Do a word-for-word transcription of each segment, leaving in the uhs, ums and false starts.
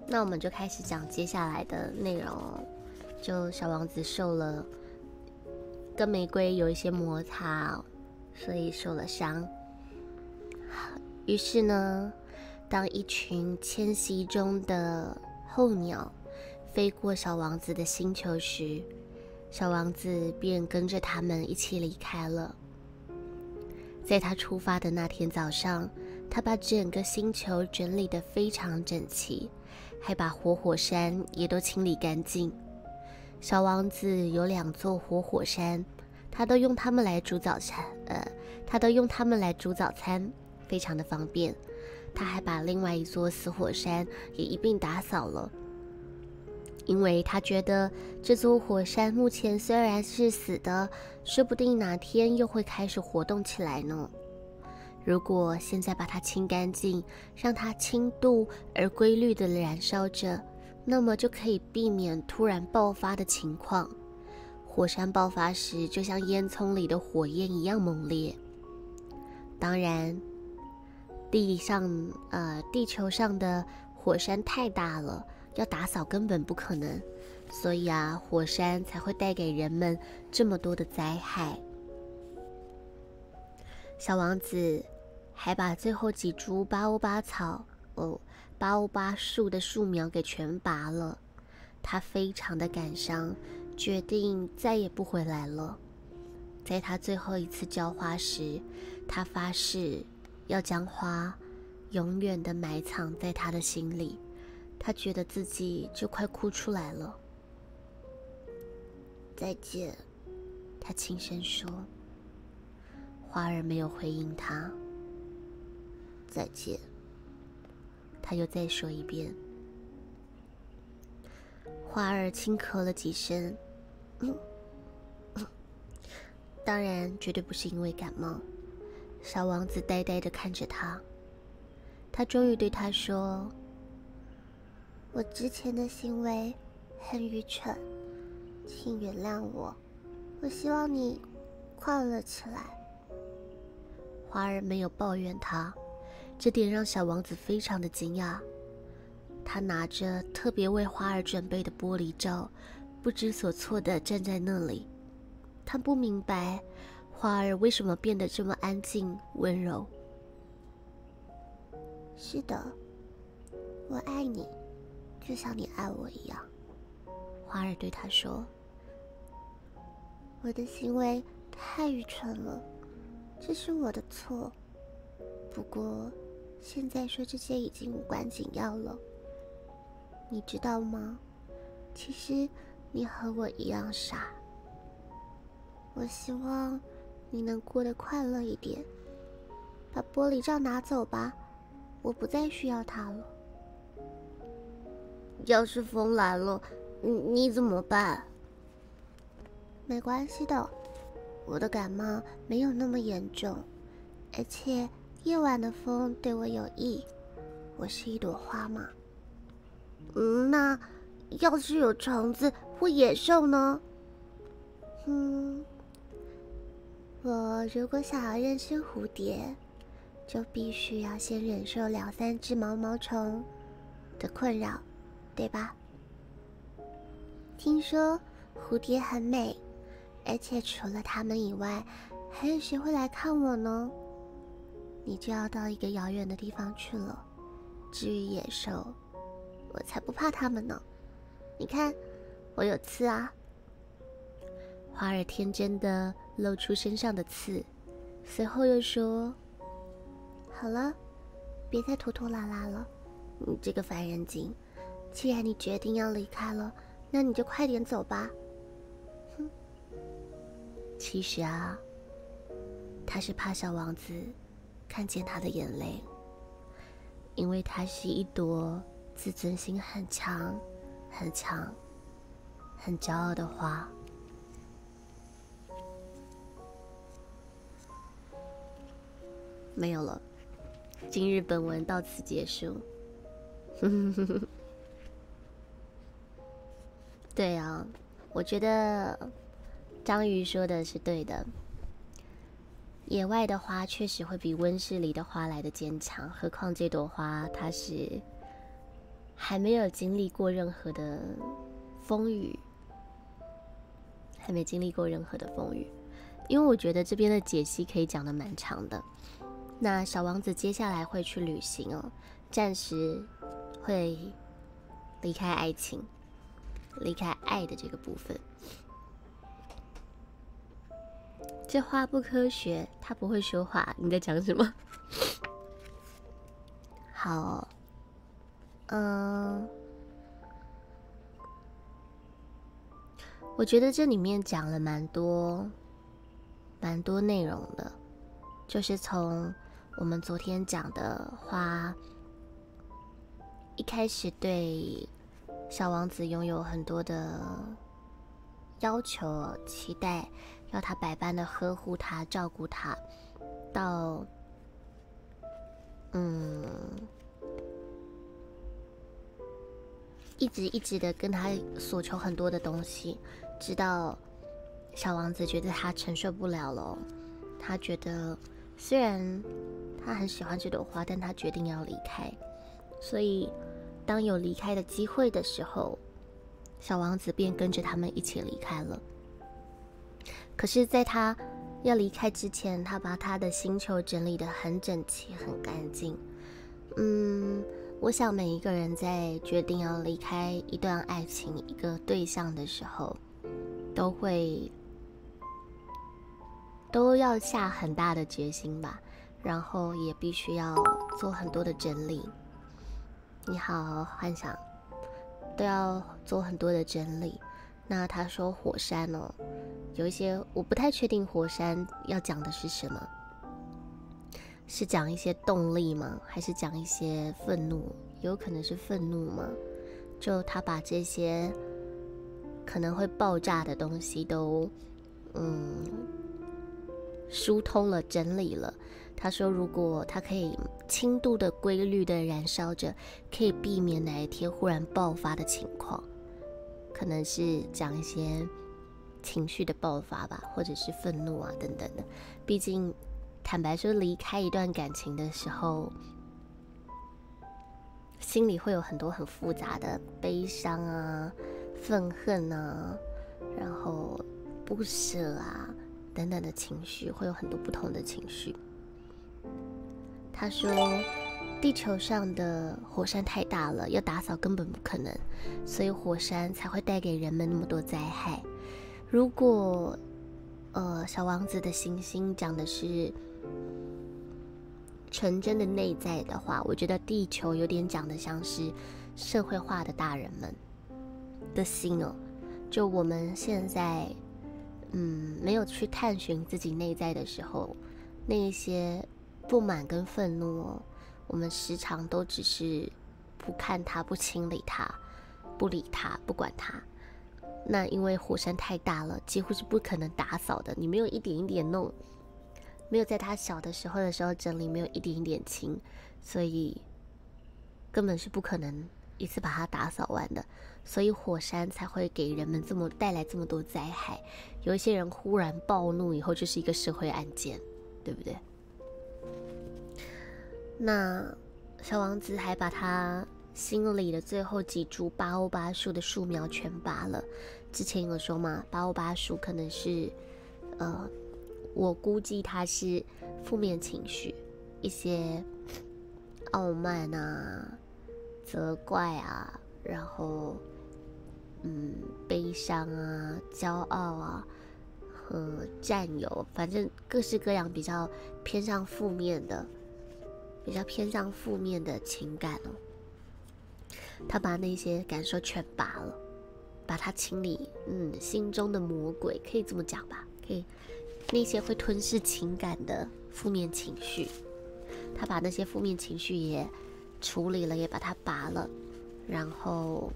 那我们就开始讲接下来的内容哦。就小王子受了跟玫瑰有一些摩擦、哦，所以受了伤。于是呢，当一群迁徙中的候鸟飞过小王子的星球时，小王子便跟着他们一起离开了。在他出发的那天早上，他把整个星球整理得非常整齐，还把活火山也都清理干净。小王子有两座活火山，他都用它们来煮早餐，呃，他都用它们来煮早餐，非常的方便。他还把另外一座死火山也一并打扫了，因为他觉得这座火山目前虽然是死的，说不定哪天又会开始活动起来呢。如果现在把它清干净，让它轻度而规律地燃烧着，那么就可以避免突然爆发的情况。火山爆发时，就像烟囱里的火焰一样猛烈。当然，地上呃地球上的火山太大了，要打扫根本不可能，所以啊，火山才会带给人们这么多的灾害。小王子还把最后几株巴欧巴草哦，巴欧巴树的树苗给全拔了。他非常的感伤，决定再也不回来了。在他最后一次浇花时，他发誓要将花永远的埋藏在他的心里。他觉得自己就快哭出来了。再见，他轻声说。花儿没有回应他。再见，他又再说一遍。花儿轻咳了几声，嗯嗯，当然绝对不是因为感冒。小王子呆呆地看着他，他终于对他说：我之前的行为很愚蠢，请原谅我，我希望你快乐起来。花儿没有抱怨他，这点让小王子非常的惊讶。他拿着特别为花儿准备的玻璃罩，不知所措地站在那里。他不明白花儿为什么变得这么安静温柔。是的，我爱你，就像你爱我一样。花儿对他说。我的行为太愚蠢了，这是我的错。不过现在说这些已经无关紧要了。你知道吗？其实你和我一样傻。我希望你能过得快乐一点。把玻璃罩拿走吧，我不再需要它了。要是风来了，你你怎么办？没关系的，我的感冒没有那么严重，而且夜晚的风对我有益。我是一朵花嘛。嗯，那要是有虫子或野兽呢？嗯，我如果想要认识蝴蝶，就必须要先忍受两三只毛毛虫的困扰，对吧？听说蝴蝶很美，而且除了它们以外，还有谁会来看我呢？你就要到一个遥远的地方去了。至于野兽，我才不怕它们呢。你看，我有刺啊。花儿天真的露出身上的刺，随后又说：好了，别再拖拖拉拉了，你这个烦人精。既然你决定要离开了，那你就快点走吧。哼。其实啊，他是怕小王子看见他的眼泪，因为他是一朵自尊心很强、很强、很骄傲的花。没有了，今日本文到此结束。对啊，我觉得章鱼说的是对的。野外的花确实会比温室里的花来的坚强，何况这朵花它是还没有经历过任何的风雨，还没经历过任何的风雨。因为我觉得这边的解析可以讲得蛮长的。那小王子接下来会去旅行哦，暂时会离开爱情，离开爱的这个部分。这话不科学，他不会说话，你在讲什么？好，嗯，我觉得这里面讲了蛮多蛮多内容的，就是从我们昨天讲的花一开始对小王子拥有很多的要求、期待，要他百般的呵护他、照顾他，到嗯，一直一直的跟他索求很多的东西，直到小王子觉得他承受不了了，他觉得虽然他很喜欢这朵花，但他决定要离开。所以当有离开的机会的时候，小王子便跟着他们一起离开了。可是在他要离开之前，他把他的星球整理得很整齐很干净。嗯，我想每一个人在决定要离开一段爱情一个对象的时候，都会都要下很大的决心吧，然后也必须要做很多的整理。你好好幻想，都要做很多的整理。那他说火山哦，有一些我不太确定火山要讲的是什么，是讲一些动力吗？还是讲一些愤怒？有可能是愤怒吗？就他把这些可能会爆炸的东西都嗯疏通了、整理了。他说如果他可以轻度的、规律的燃烧着，可以避免哪一天忽然爆发的情况。可能是讲一些情绪的爆发吧，或者是愤怒啊等等的。毕竟坦白说，离开一段感情的时候，心里会有很多很复杂的悲伤啊、愤恨啊，然后不舍啊等等的情绪，会有很多不同的情绪。他说地球上的火山太大了，要打扫根本不可能，所以火山才会带给人们那么多灾害。如果呃小王子的行星讲的是纯真的内在的话，我觉得地球有点讲的像是社会化的大人们的心哦。就我们现在嗯没有去探寻自己内在的时候，那一些不满跟愤怒哦，我们时常都只是不看它、不清理它、不理它、不管它。那因为火山太大了，几乎是不可能打扫的。你没有一点一点弄，没有在它小的时候的时候整理，没有一点一点清，所以根本是不可能一次把它打扫完的。所以火山才会给人们这么带来这么多灾害。有一些人忽然暴怒以后，就是一个社会案件，对不对？那小王子还把他心里的最后几株巴欧巴树的树苗全拔了。之前有说嘛，巴欧巴树可能是呃我估计它是负面情绪，一些傲慢啊、责怪啊，然后嗯悲伤啊、骄傲啊和占有，反正各式各样比较偏向负面的比较偏向负面的情感哦。他把那些感受全拔了，把它清理，嗯，心中的魔鬼，可以这么讲吧？可以，那些会吞噬情感的负面情绪，他把那些负面情绪也处理了，也把它拔了，然后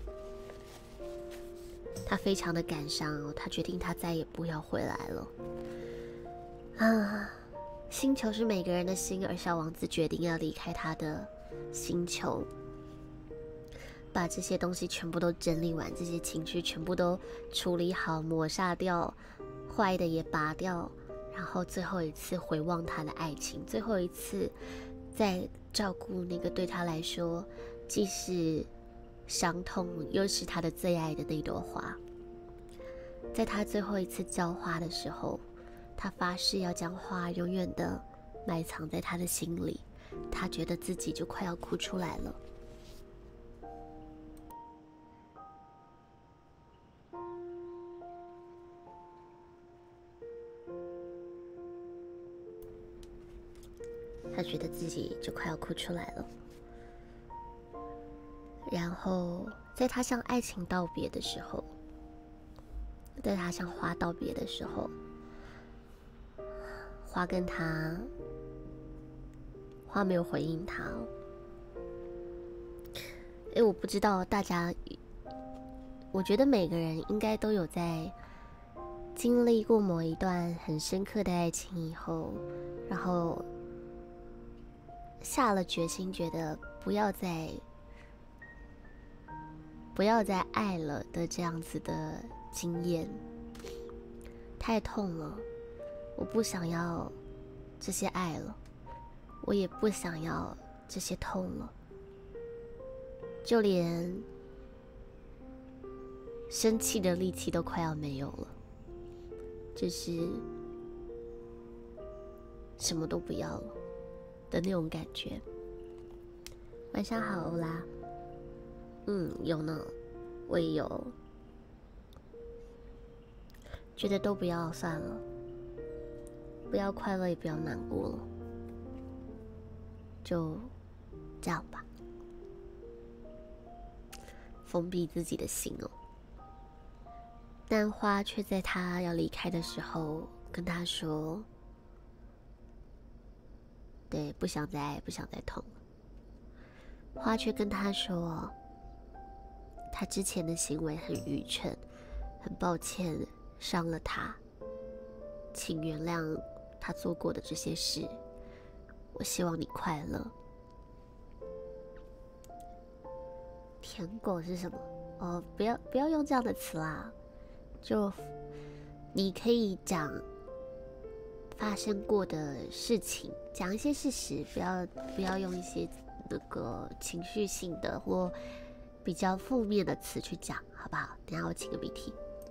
他非常的感伤哦，他决定他再也不要回来了啊。星球是每个人的心，而小王子决定要离开他的星球，把这些东西全部都整理完，这些情绪全部都处理好，抹煞掉，坏的也拔掉，然后最后一次回望他的爱情，最后一次在照顾那个对他来说既是伤痛，又是他的最爱的那朵花。在他最后一次浇花的时候，他发誓要将花永远的埋藏在他的心里。他觉得自己就快要哭出来了。他觉得自己就快要哭出来了。然后在他向爱情道别的时候，在他向花道别的时候，花跟他花没有回应他哦。哎，我不知道大家，我觉得每个人应该都有在经历过某一段很深刻的爱情以后，然后下了决心，觉得不要再不要再爱了的这样子的经验。太痛了，我不想要这些爱了，我也不想要这些痛了，就连生气的力气都快要没有了，就是什么都不要了的那种感觉。晚上好，欧拉。嗯，有呢，我也有，觉得都不要算了，不要快乐也不要难过了，就这样吧，封闭自己的心哦。但花却在他要离开的时候跟他说，对，不想再爱，不想再痛了。花却跟他说，他之前的行为很愚蠢，很抱歉伤了他，请原谅他做过的这些事，我希望你快乐。舔狗是什么？哦，不要不要用这样的词啦，就你可以讲发生过的事情，讲一些事实，不要不要用一些那个情绪性的或比较负面的词去讲，好不好？等一下我擤个鼻涕。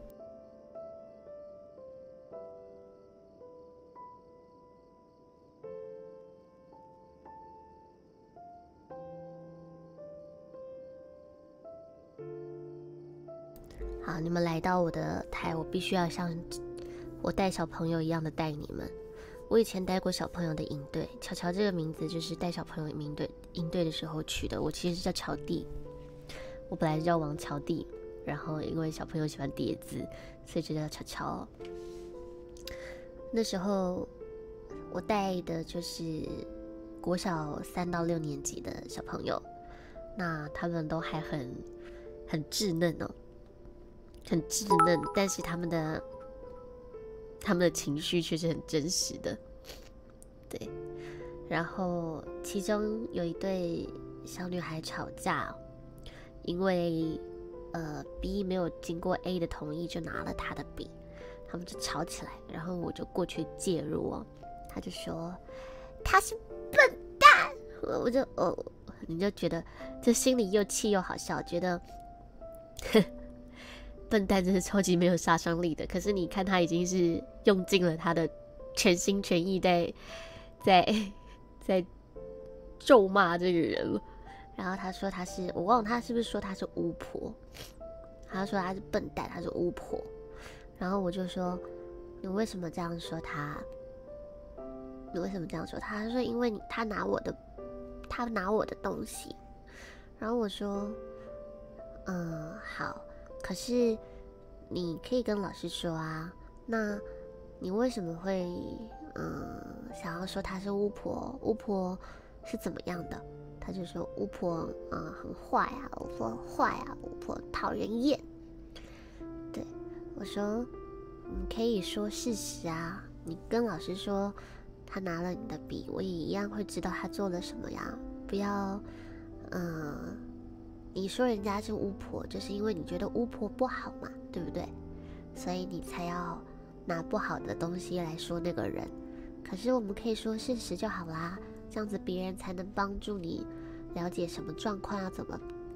好，你们来到我的台，我必须要像我带小朋友一样的带你们。我以前带过小朋友的营队，巧巧这个名字就是带小朋友营队营队的时候取的。我其实是叫乔蒂，我本来是叫王乔蒂，然后因为小朋友喜欢叠字，所以就叫巧巧。那时候我带的就是国小三到六年级的小朋友，那他们都还很很稚嫩哦。很稚嫩，但是他们的他们的情绪却是很真实的，对。然后其中有一对小女孩吵架，因为呃 B 没有经过 A 的同意就拿了他的笔，他们就吵起来，然后我就过去介入哦，他就说他是笨蛋，我就哦，你就觉得这心里又气又好笑，觉得呵。笨蛋真是超级没有杀伤力的，可是你看他已经是用尽了他的全心全意在在在咒骂这个人了。然后他说他是，我忘了他是不是说他是巫婆，他说他是笨蛋，他是巫婆。然后我就说你为什么这样说他？你为什么这样说他？他说因为你他拿我的他拿我的东西。然后我说嗯好。可是你可以跟老师说啊，那你为什么会嗯想要说她是巫婆？巫婆是怎么样的？他就说巫婆嗯很坏啊，巫婆坏啊，巫婆讨人厌。对，我说你可以说事实啊，你跟老师说他拿了你的笔，我也一样会知道他做了什么呀，不要嗯。你说人家是巫婆，就是因为你觉得巫婆不好嘛，对不对？所以你才要拿不好的东西来说那个人。可是我们可以说事实就好啦，这样子别人才能帮助你了解什么状况要怎么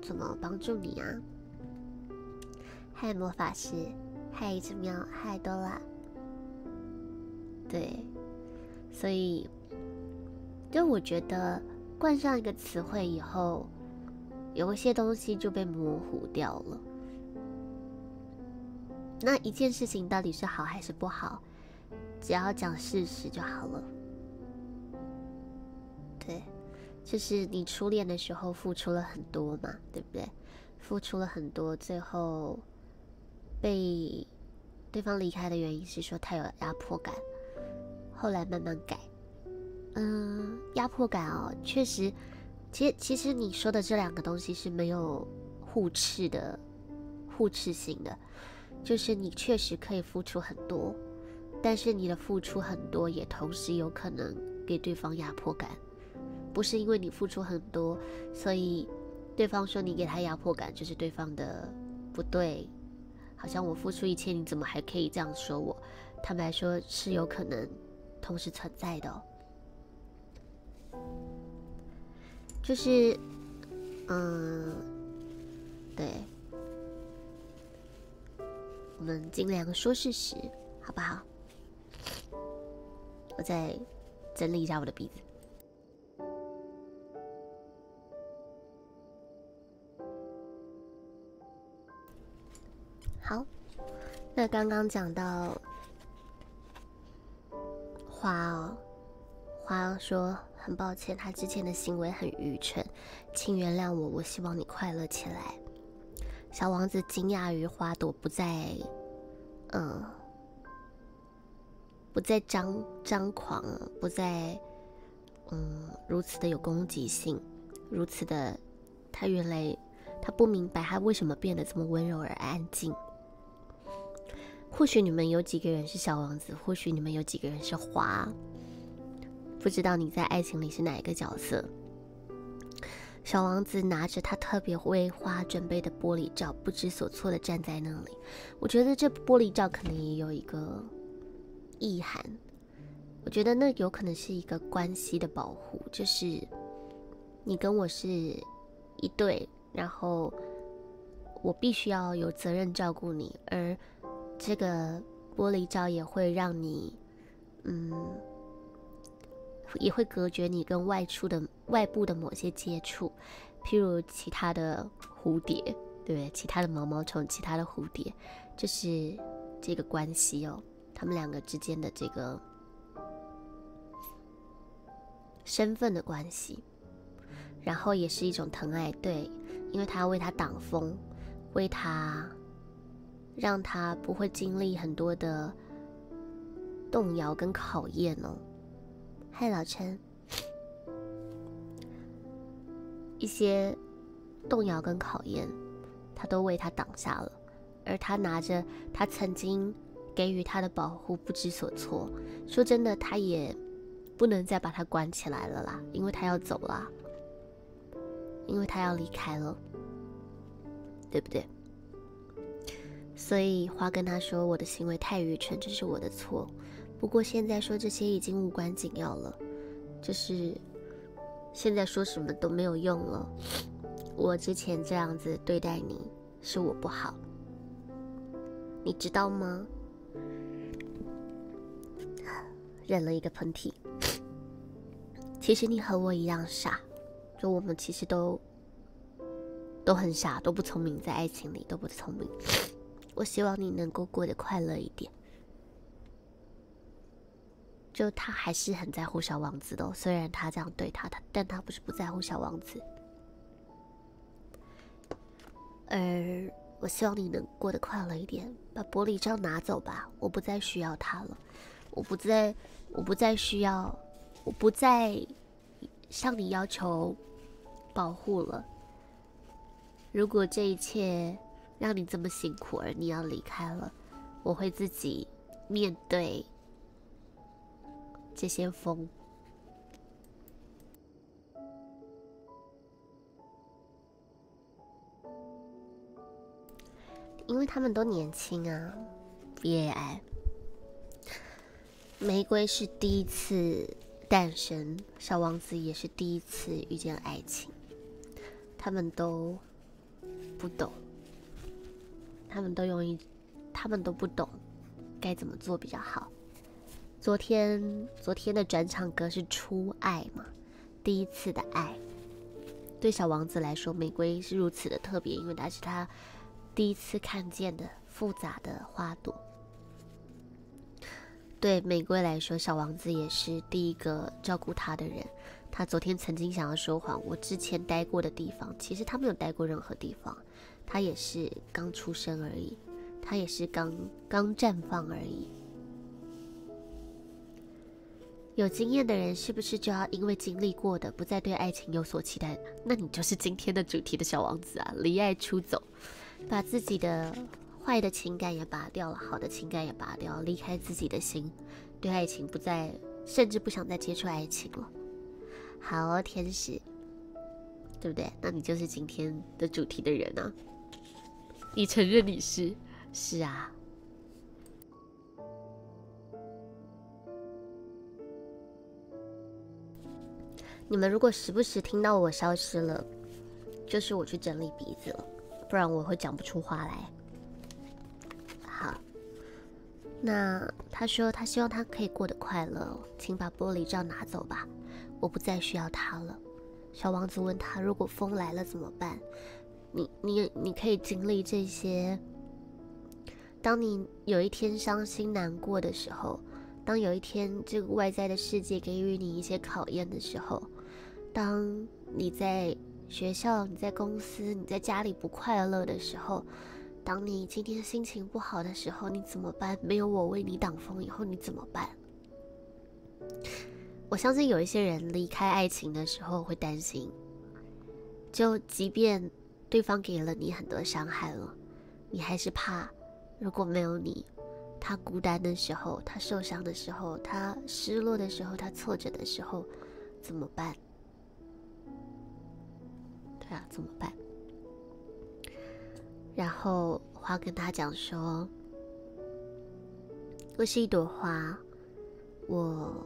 怎么帮助你啊？嗨，魔法师，嗨，一只喵，嗨，多拉。对，所以，就我觉得冠上一个词汇以后，有一些东西就被模糊掉了。那一件事情到底是好还是不好，只要讲事实就好了。对，就是你初恋的时候付出了很多嘛，对不对？付出了很多，最后被对方离开的原因是说他有压迫感，后来慢慢改。嗯，压迫感哦，确实，其实其实你说的这两个东西是没有互斥的，互斥性的，就是你确实可以付出很多，但是你的付出很多也同时有可能给对方压迫感，不是因为你付出很多，所以对方说你给他压迫感就是对方的不对，好像我付出一切，你怎么还可以这样说我？坦白说是有可能同时存在的哦。就是，嗯，对，我们尽量说事实，好不好？我再整理一下我的鼻子。好，那刚刚讲到花哦，花说很抱歉，他之前的行为很愚蠢，请原谅我，我希望你快乐起来。小王子惊讶于花朵不再，嗯，不再张张狂，不再，嗯，如此的有攻击性，如此的，他原来他不明白他为什么变得这么温柔而安静。或许你们有几个人是小王子，或许你们有几个人是花，不知道你在爱情里是哪一个角色。小王子拿着他特别为花准备的玻璃罩，不知所措地站在那里。我觉得这玻璃罩可能也有一个意涵，我觉得那有可能是一个关系的保护，就是你跟我是一对，然后我必须要有责任照顾你，而这个玻璃罩也会让你，嗯，也会隔绝你跟外出的外部的某些接触，譬如其他的蝴蝶，对不对？其他的毛毛虫，其他的蝴蝶，就是这个关系哦，他们两个之间的这个身份的关系，然后也是一种疼爱，对，因为他要为他挡风，为他让他不会经历很多的动摇跟考验哦。嗨，老陈，一些动摇跟考验，他都为他挡下了，而他拿着他曾经给予他的保护不知所措。说真的，他也不能再把他关起来了啦，因为他要走了，因为他要离开了，对不对？所以花跟他说，我的行为太愚蠢，这是我的错。不过现在说这些已经无关紧要了，就是现在说什么都没有用了。我之前这样子对待你，是我不好，你知道吗？忍了一个喷嚏。其实你和我一样傻，就我们其实都都很傻，都不聪明，在爱情里都不聪明。我希望你能够过得快乐一点。就他还是很在乎小王子的哦，虽然他这样对他，他但他不是不在乎小王子。而我希望你能过得快乐一点，把玻璃罩拿走吧，我不再需要它了，我不再，我不再需要，我不再向你要求保护了。如果这一切让你这么辛苦，而你要离开了，我会自己面对这些风。因为他们都年轻啊 ，V A I。玫瑰是第一次诞生，小王子也是第一次遇见爱情，他们都不懂，他们都用一，他们都不懂该怎么做比较好。昨天昨天的转场歌是初爱嘛，第一次的爱。对小王子来说，玫瑰是如此的特别，因为它是他第一次看见的复杂的花朵。对玫瑰来说，小王子也是第一个照顾他的人。他昨天曾经想要说谎，我之前待过的地方，其实他没有待过任何地方，他也是刚出生而已，他也是刚刚绽放而已。有经验的人是不是就要因为经历过的，不再对爱情有所期待？那你就是今天的主题的小王子啊！离爱出走，把自己的坏的情感也拔掉了，好的情感也拔掉，离开自己的心，对爱情不再，甚至不想再接触爱情了。好哦，天使，对不对？那你就是今天的主题的人啊！你承认你是？是啊。你们如果时不时听到我消失了，就是我去整理鼻子了，不然我会讲不出话来。好，那他说他希望他可以过得快乐，请把玻璃罩拿走吧，我不再需要他了。小王子问他，如果风来了怎么办？你你你可以经历这些。当你有一天伤心难过的时候，当有一天这个外在的世界给予你一些考验的时候，当你在学校、你在公司、你在家里不快乐的时候，当你今天心情不好的时候，你怎么办？没有我为你挡风以后，你怎么办？我相信有一些人离开爱情的时候会担心，就即便对方给了你很多伤害了，你还是怕，如果没有你，他孤单的时候，他受伤的时候，他失落的时候，他挫折的时候，怎么办？对啊，怎么办？然后花跟他讲说，我是一朵花，我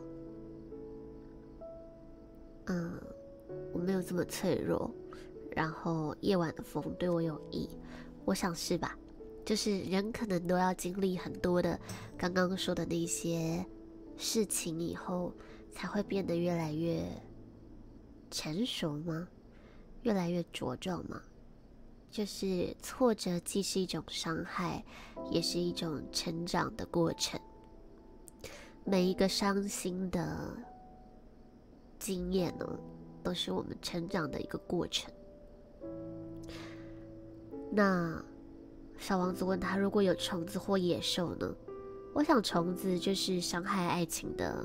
嗯，我没有这么脆弱，然后夜晚的风对我有益，我想是吧？就是人可能都要经历很多的刚刚说的那些事情以后，才会变得越来越成熟吗？越来越茁壮吗？就是挫折既是一种伤害，也是一种成长的过程。每一个伤心的经验呢，都是我们成长的一个过程。那小王子问他，如果有虫子或野兽呢？我想虫子就是伤害爱情的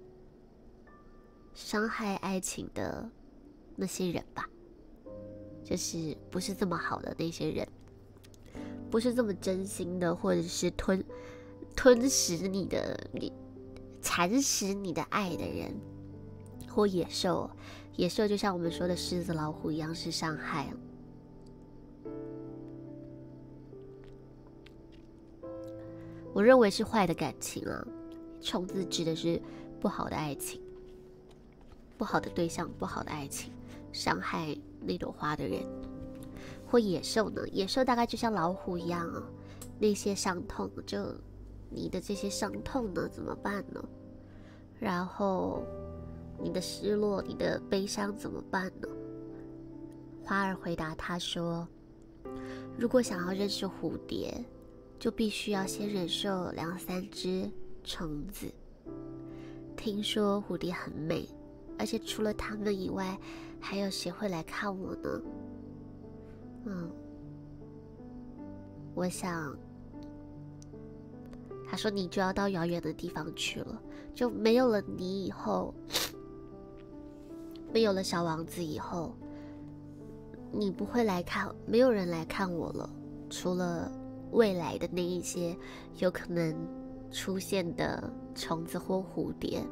伤害爱情的那些人吧，就是不是这么好的那些人，不是这么真心的，或者是吞吞噬你的你蚕食你的爱的人，或野兽。野兽就像我们说的狮子老虎一样，是伤害。我认为是坏的感情啊，虫子指的是不好的爱情，不好的对象，不好的爱情，伤害那朵花的人。或野兽呢？野兽大概就像老虎一样啊，那些伤痛，就你的这些伤痛呢，怎么办呢？然后你的失落，你的悲伤怎么办呢？花儿回答他说，如果想要认识蝴蝶，就必须要先忍受两三只虫子。听说蝴蝶很美，而且除了它们以外，还有谁会来看我呢？嗯，我想，他说你就要到遥远的地方去了，就没有了你以后，没有了小王子以后，你不会来看，没有人来看我了，除了未来的那一些有可能出现的虫子或蝴蝶。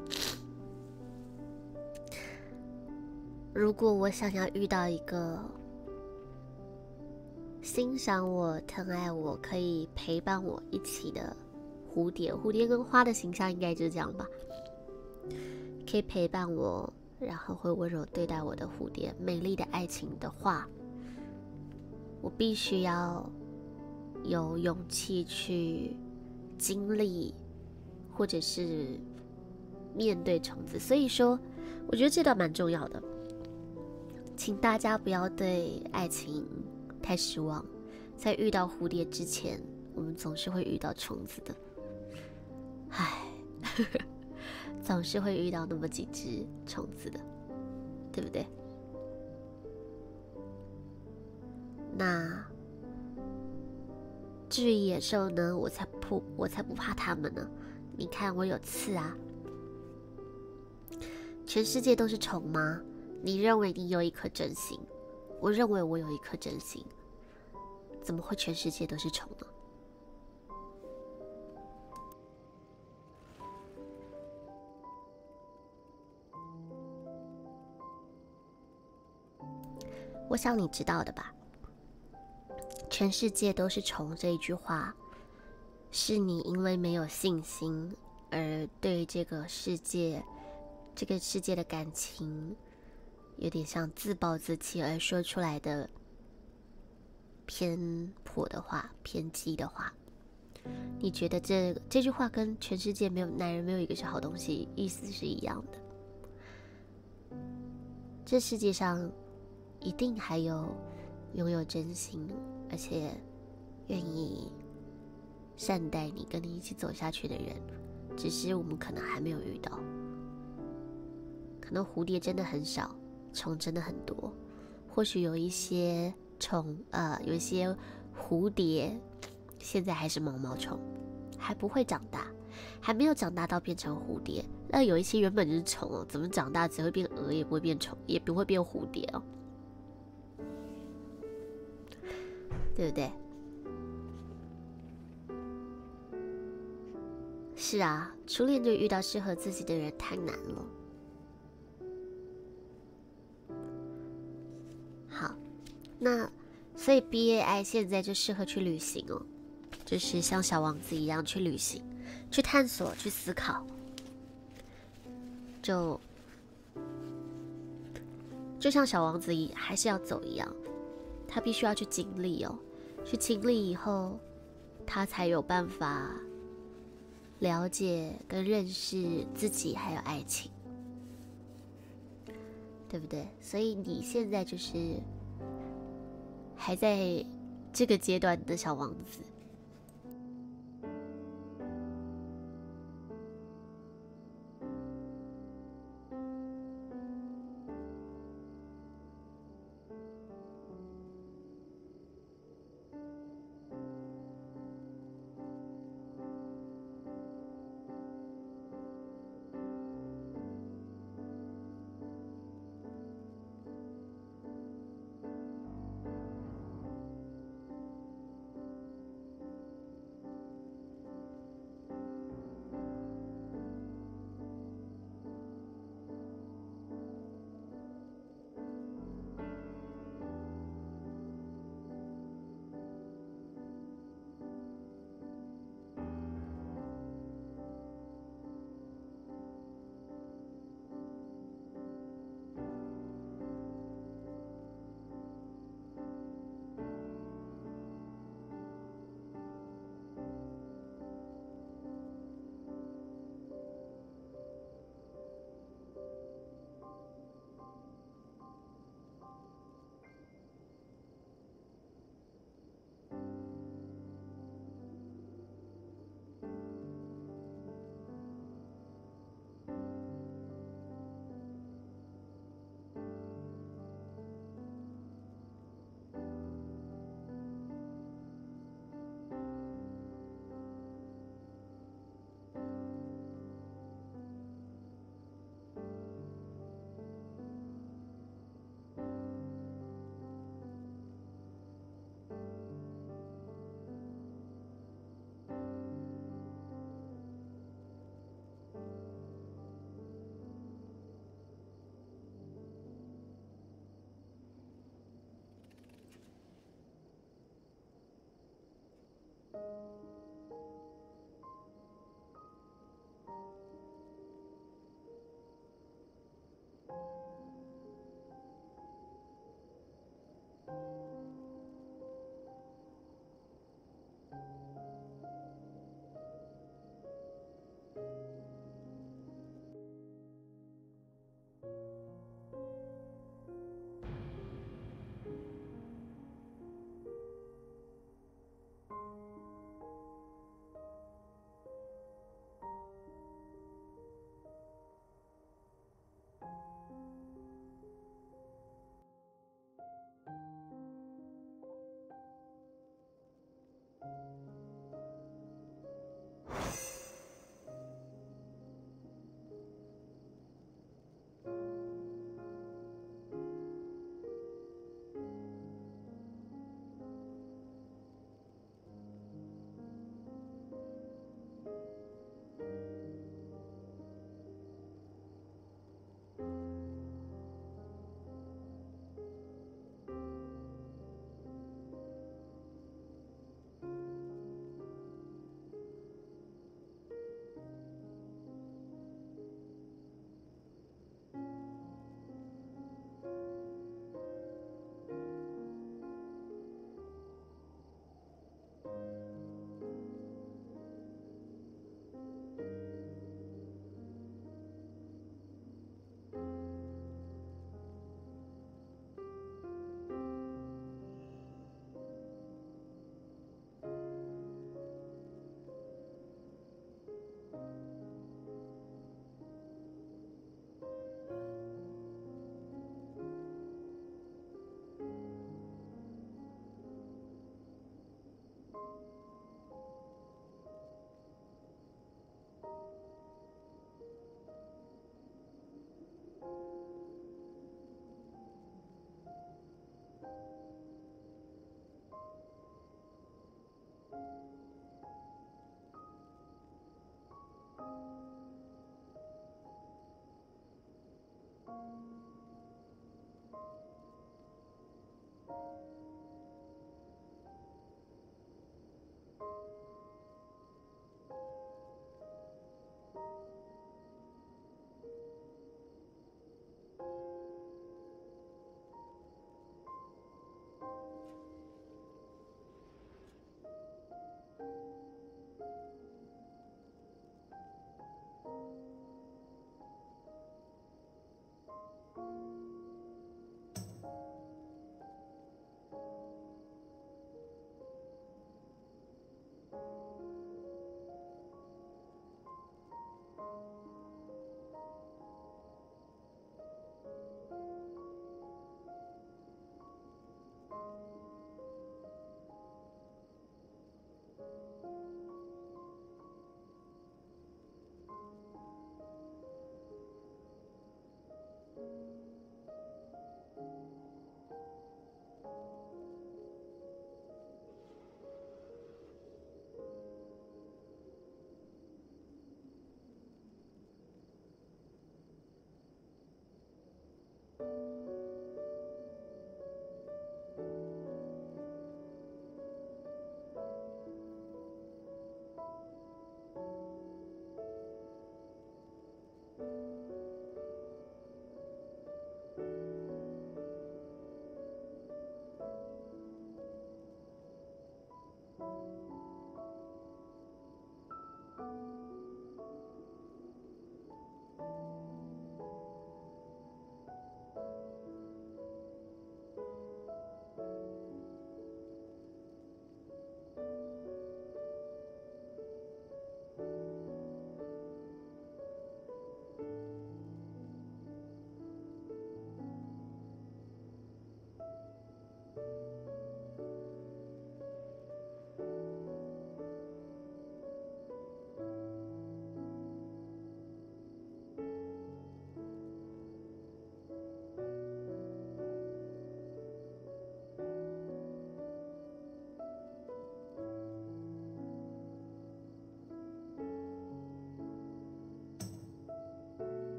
如果我想要遇到一个欣赏我、疼爱我、可以陪伴我一起的蝴蝶，蝴蝶跟花的形象应该就是这样吧，可以陪伴我，然后会温柔对待我的蝴蝶，美丽的爱情的话， 我必须要有勇气去经历，或者是面对虫子。所以说，我觉得这段蛮重要的，请大家不要对爱情太失望。在遇到蝴蝶之前，我们总是会遇到虫子的。唉，总是会遇到那么几只虫子的，对不对？那至于野兽呢，我才不，我才不怕它们呢。你看我有刺啊。全世界都是虫吗？你认为你有一颗真心，我认为我有一颗真心，怎么会全世界都是虫呢？我想你知道的吧，全世界都是虫这一句话，是你因为没有信心而对于这个世界这个世界的感情有点像自暴自弃而说出来的偏颇的话，偏激的话。你觉得这这句话跟全世界没有男人没有一个是好东西意思是一样的？这世界上一定还有拥有真心而且愿意善待你跟你一起走下去的人，只是我们可能还没有遇到。可能蝴蝶真的很少，虫真的很多，或许有一些虫呃有一些蝴蝶现在还是毛毛虫，还不会长大，还没有长大到变成蝴蝶。那有一些原本就是虫哦，怎么长大只会变蛾，也不会变虫，也不会变蝴蝶哦，对不对？是啊，初恋就遇到适合自己的人太难了。好，那所以 B A I 现在就适合去旅行哦，就是像小王子一样去旅行，去探索，去思考，就就像小王子一还是要走一样，他必须要去经历哦，去经历以后，他才有办法了解跟认识自己还有爱情，对不对？所以你现在就是还在这个阶段的小王子。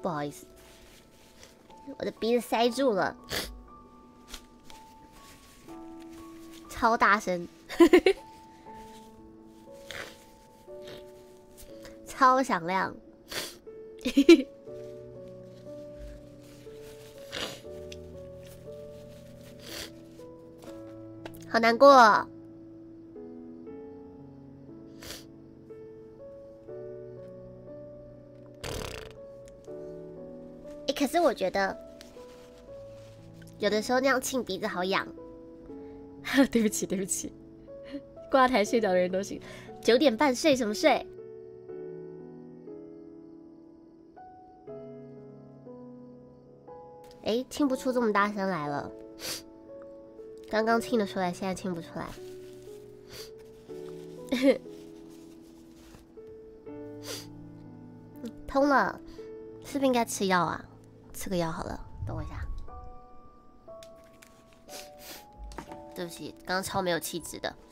不好意思，我的鼻子塞住了，超大声，超响亮。好难过哦。欸，可是我觉得有的时候那样沁鼻子好痒。对不起，对不起，挂台睡着的人都行。九点半睡什么睡？哎，听不出这么大声来了。刚刚听得出来，现在听不出来。通了，是不是应该吃药啊？吃个药好了，等我一下。对不起，刚刚超没有气质的。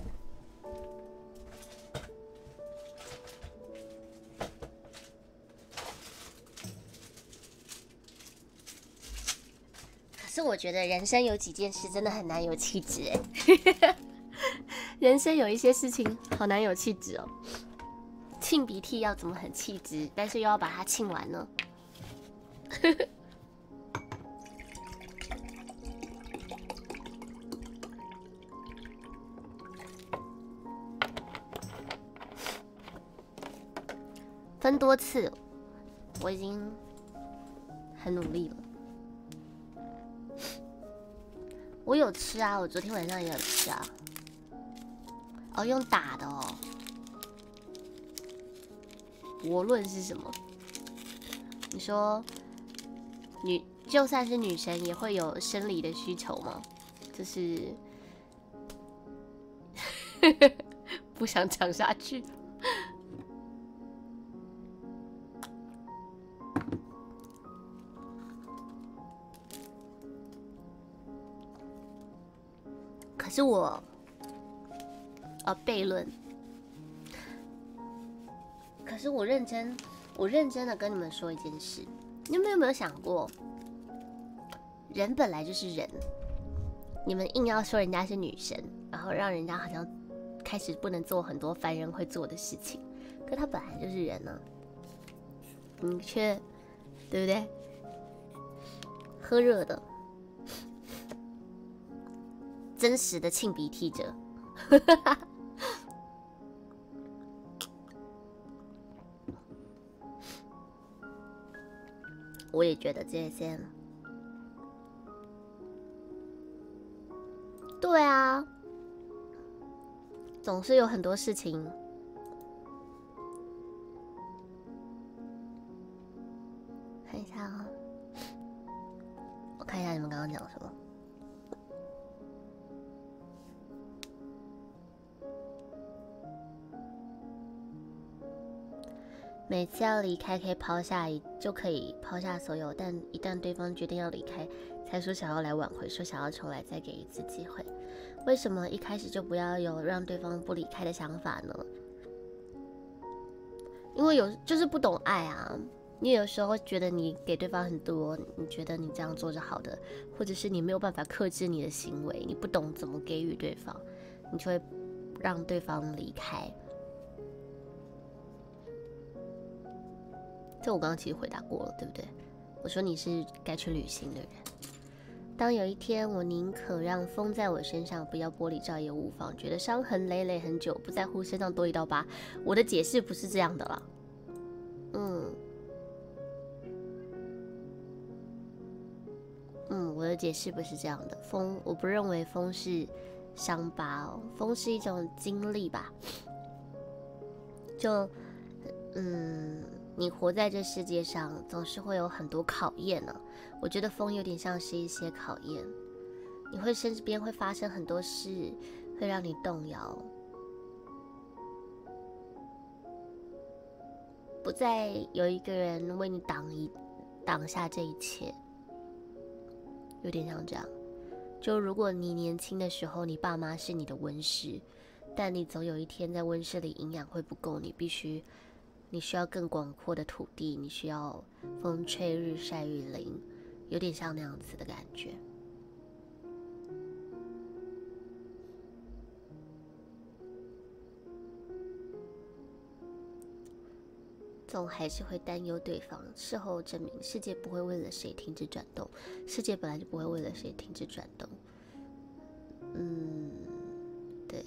可是我觉得人生有几件事真的很难有气质哎。人生有一些事情好难有气质哦。擤鼻涕要怎么很气质，但是又要把它擤完呢？分多次，我已经很努力了。我有吃啊，我昨天晚上也有吃啊。哦，用打的哦。涡论是什么？你说女就算是女生也会有生理的需求吗？就是不想讲下去。可是我，呃，悖论。可是我认真，我认真的跟你们说一件事，你们有没有想过，人本来就是人，你们硬要说人家是女生，然后让人家好像开始不能做很多凡人会做的事情，可他本来就是人啊，你却，对不对？喝热的，真实的擤鼻涕者。我也觉得这些，对啊，总是有很多事情。看一下啊，我看一下你们刚刚讲什么。每次要离开，可以抛下就可以抛下所有，但一旦对方决定要离开，才说想要来挽回，说想要重来，再给一次机会。为什么一开始就不要有让对方不离开的想法呢？因为有就是不懂爱啊。你有时候觉得你给对方很多，你觉得你这样做是好的，或者是你没有办法克制你的行为，你不懂怎么给予对方，你就会让对方离开。这我刚刚其实回答过了，对不对？我说你是该去旅行的人。当有一天我宁可让风在我身上，不要玻璃罩也无妨，觉得伤痕累累很久，不在乎身上多一道疤。我的解释不是这样的啦。嗯嗯，我的解释不是这样的。风，我不认为风是伤疤哦，风是一种经历吧。就嗯。你活在这世界上，总是会有很多考验呢、啊。我觉得风有点像是一些考验，你会身边会发生很多事，会让你动摇，不再有一个人为你挡一挡下这一切，有点像这样。就如果你年轻的时候，你爸妈是你的温室，但你总有一天在温室里营养会不够，你必须。 你需要更广阔的土地，你需要风吹日晒雨淋，有点像那样子的感觉。总还是会担忧对方。事后证明，世界不会为了谁停止转动，世界本来就不会为了谁停止转动。嗯，对。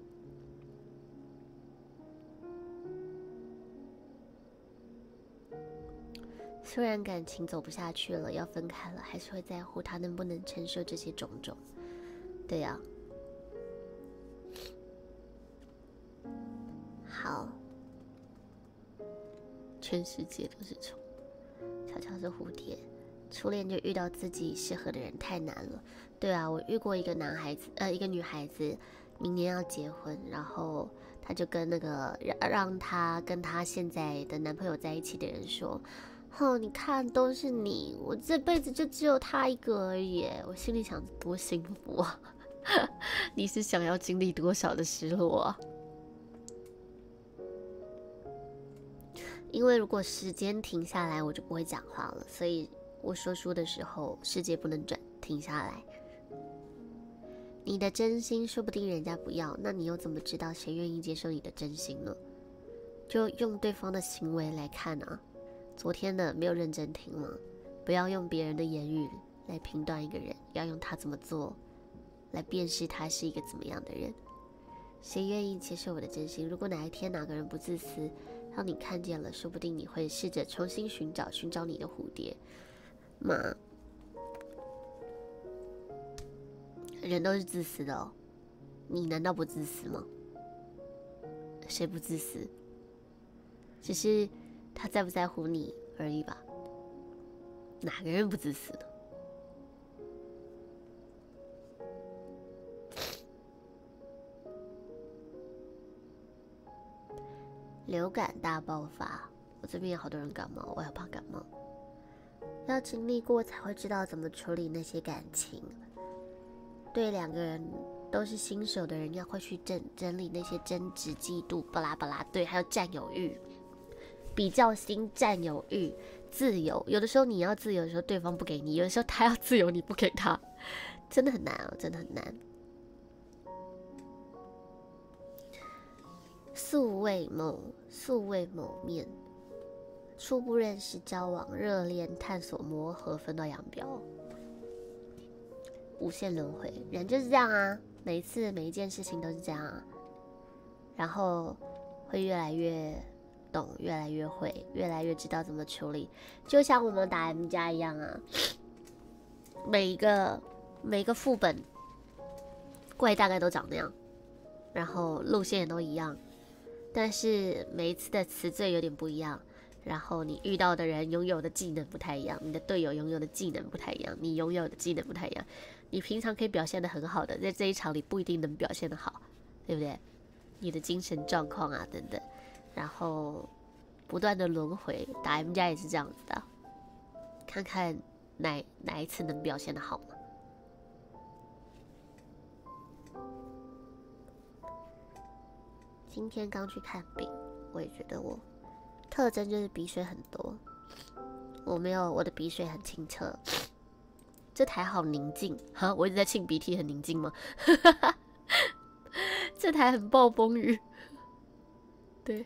虽然感情走不下去了，要分开了，还是会在乎他能不能承受这些种种。对呀、啊。好。全世界都是虫，悄悄是蝴蝶。初恋就遇到自己适合的人太难了。对啊，我遇过一个男孩子，呃，一个女孩子，明年要结婚，然后他就跟那个让让他跟他现在的男朋友在一起的人说：“哦，你看，都是你，我这辈子就只有他一个而已。”我心里想，多幸福啊！你是想要经历多少的失落啊？因为如果时间停下来，我就不会讲话了。所以我说书的时候，世界不能转停下来。你的真心说不定人家不要，那你又怎么知道谁愿意接受你的真心呢？就用对方的行为来看啊。昨天的没有认真听吗？不要用别人的言语来评断一个人，要用他怎么做来辨识他是一个怎么样的人。谁愿意接受我的真心？如果哪一天哪个人不自私，让你看见了，说不定你会试着重新寻找寻找你的蝴蝶嘛。人都是自私的哦，你难道不自私吗？谁不自私？只是他在不在乎你而已吧。哪个人不自私呢？流感大爆发，我这边有好多人感冒，我也怕感冒。要经历过才会知道怎么处理那些感情。对两个人都是新手的人，要会去整整理那些争执、嫉妒、巴拉巴拉，对，还有占有欲、比较心、占有欲、自由。有的时候你要自由的时候，对方不给你；有的时候他要自由，你不给他，真的很难哦，真的很难。素未谋，素未谋面，初步认识、交往、热恋、探索、磨合，分道扬镳，无限轮回。人就是这样啊，每一次每一件事情都是这样啊，然后会越来越懂，越来越会，越来越知道怎么处理。就像我们打 M 加一样啊，每一个每一个副本怪大概都长那样，然后路线也都一样。但是每一次的词缀有点不一样，然后你遇到的人拥有的技能不太一样，你的队友拥有的技能不太一样，你拥有的技能不太一样。你平常可以表现得很好的，在这一场里不一定能表现得好，对不对？你的精神状况啊等等，然后不断的轮回，打 M 加也是这样子的，看看哪哪一次能表现得好嘛。今天刚去看病，我也觉得我特征就是鼻水很多，我没有，我的鼻水很清澈。这台好宁静哈，我一直在擤鼻涕，很宁静吗？这台很暴风雨，对。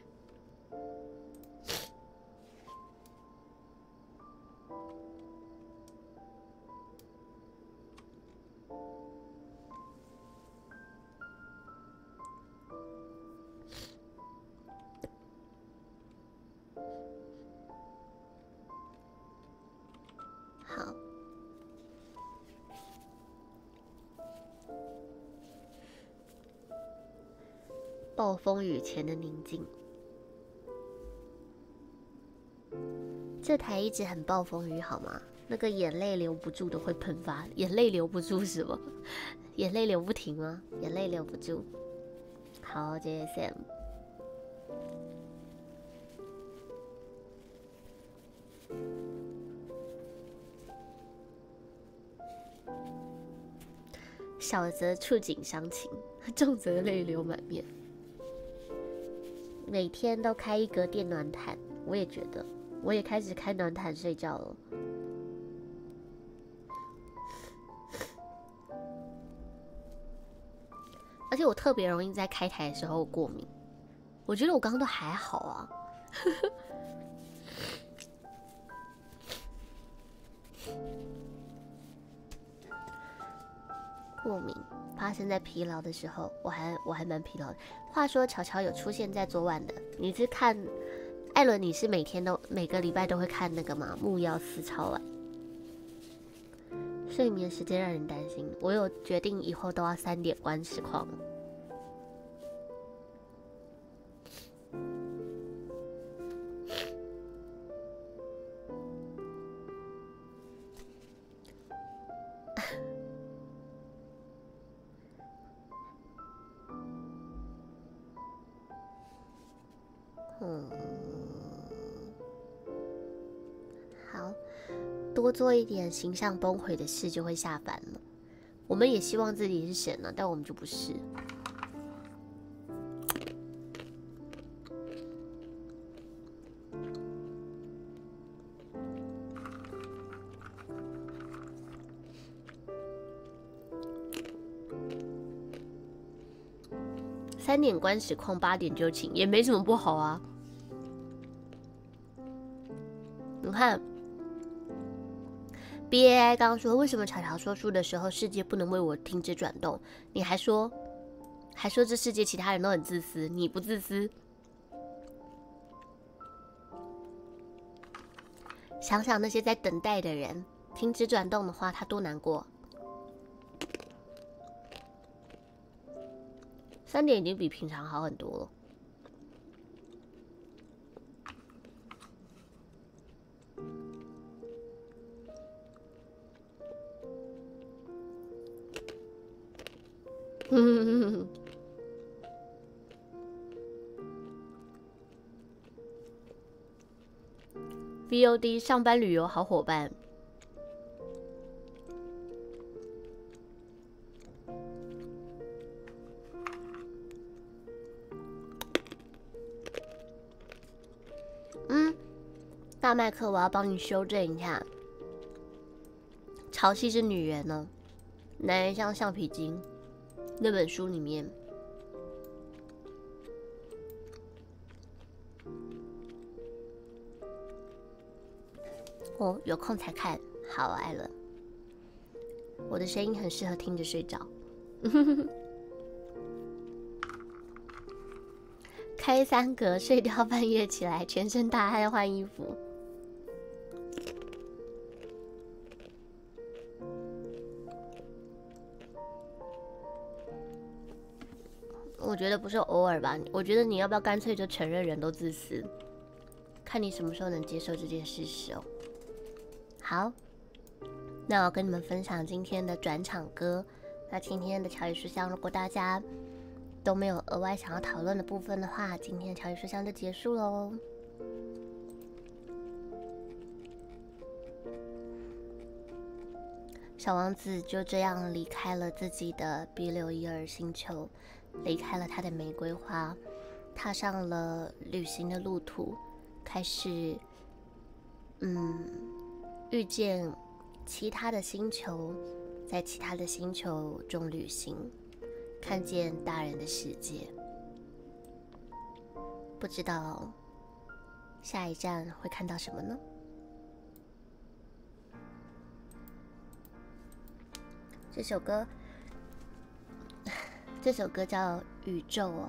好，暴风雨前的宁静。这台一直很暴风雨好吗？那个眼泪留不住都会喷发，眼泪留不住是吗？眼泪流不停吗？眼泪留不住。好 ，J S M。小则触景伤情，重则泪流满面。 每天都开一格电暖毯，我也觉得，我也开始开暖毯睡觉了。而且我特别容易在开台的时候过敏，我觉得我刚刚都还好啊。过敏发生在疲劳的时候，我还我还蛮疲劳的。话说，乔乔有出现在昨晚的，你是看艾伦？你是每天都每个礼拜都会看那个吗？木曜四超晚，睡眠时间让人担心。我有决定以后都要三点关实况。嗯，好，多做一点形象崩毁的事就会下凡了。我们也希望自己是神呢、啊，但我们就不是。三点关实况，八点就寝，也没什么不好啊。你看 ，B A I 刚刚说，为什么乔乔说书的时候，世界不能为我停止转动？你还说，还说这世界其他人都很自私，你不自私？想想那些在等待的人，停止转动的话，他多难过。三点已经比平常好很多了。嗯 V O D 上班旅游好伙伴。嗯，大麦克，我要帮你修正一下。潮汐是女人呢，男人像橡皮筋。那本书里面，哦，有空才看。好，艾伦，我的声音很适合听着睡着。开三格，睡掉半夜起来，全身大汗换衣服。我觉得不是偶尔吧，我觉得你要不要干脆就承认人都自私，看你什么时候能接受这件事实哦。好，那我跟你们分享今天的转场歌。那今天的乔语书香，如果大家都没有额外想要讨论的部分的话，今天的乔语书香就结束喽。小王子就这样离开了自己的 B 六一二星球，离开了他的玫瑰花，踏上了旅行的路途，开始，嗯，遇见其他的星球，在其他的星球中旅行，看见大人的世界。不知道下一站会看到什么呢？这首歌，这首歌叫《宇宙》哦。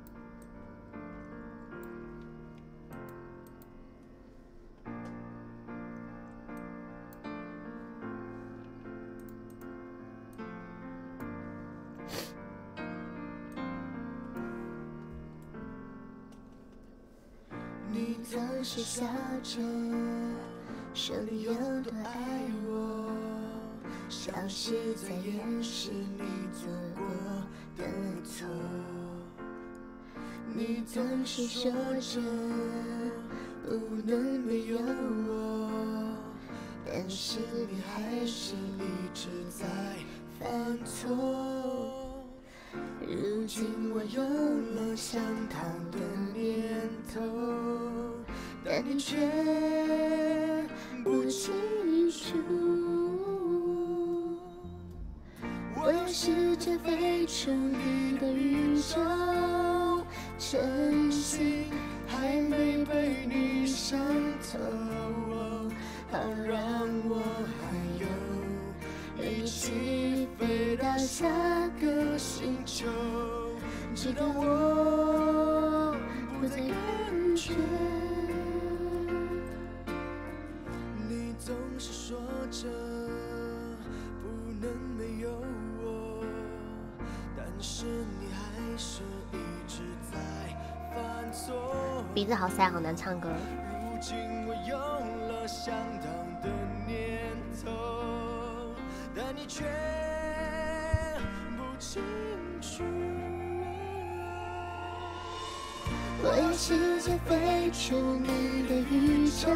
你当时笑着，说你有多爱我，像是在掩饰你做过的错。你当时说着不能没有我，但是你还是一直在犯错。 如今我有了想逃的念头，但你却不清楚。我要试着飞出你的宇宙，真心还没被你伤透，好让我还有力气飞到下个星球，直到我不再感觉。你总是说着不能没有我，但是你还是一直在犯错。 鼻子好塞，好难唱歌。 如今我有了想逃的念头，但你却不清楚。我要试着飞出你的宇宙，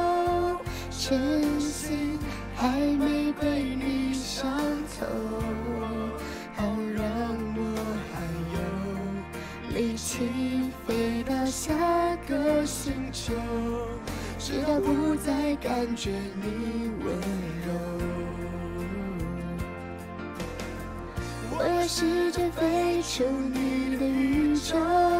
真心还没被你伤透，好让我还有力气飞到下个星球，直到不再感觉你温柔。我要试着飞出你的宇宙，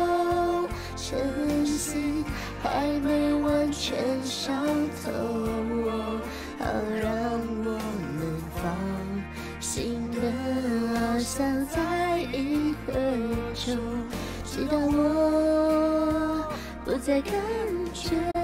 真心还没完全伤透，好让我能放心的翱翔在银河中，直到我不再感觉。